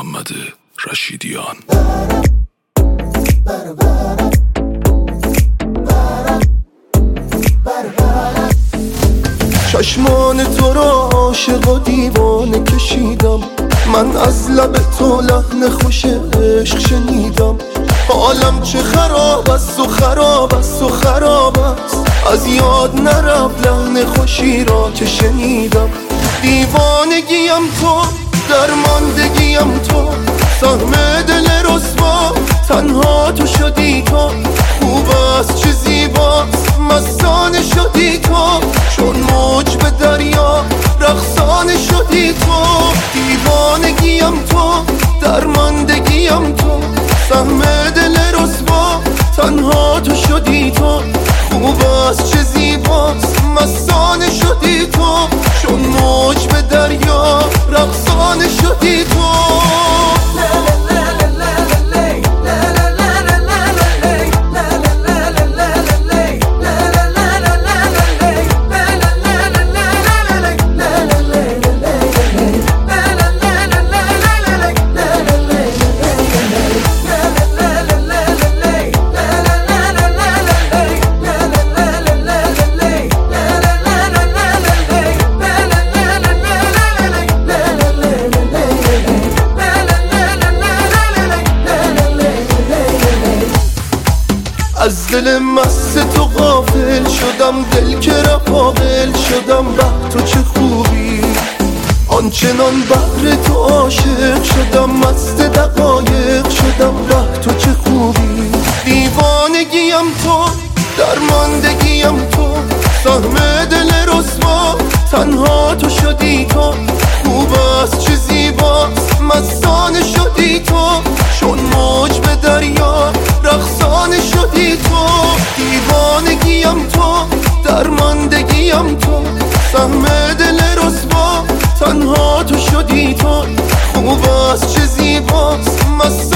محمد رشیدیان. چشمان تو را عاشق و دیوانه کشیدم، من از لب تو لحن خوش عشق شنیدم. حالم چه خراب است و خراب است و خراب است، از یاد نرفت لحن خوشی را که شنیدم. دیوانگیم تو، درماندگیم تو، سهم دل رسوا تنها تو شدی تو. خوب است چه زیباست مستانه شدی تو، چون موج به دریا رقصانه شدی تو. دیوانگیم تو، درماندگیم تو، سهم دل رسوا تنها تو شدی تو. خوب است چه زیباست مستانه شدی تو، چون موج به دریا رقصانه شدی تو. از دل مست تو غافل شدم، دل که رفاقل شدم. به تو چه خوبی، آنچنان بهر تو عاشق شدم، مست دقایق شدم. به تو چه خوبی، دیوانگیم تو، درماندگیم تو، سهم دل رسوا تنها تو شدی تو. خوب است چه زیباست مستانه شدی تو، چون موج به دریا رقصانه شدی تو. دیوانگیم تو، درماندگیم تو، سهم دل رسوا تنها تو شدی تو. خوب است چه زیباست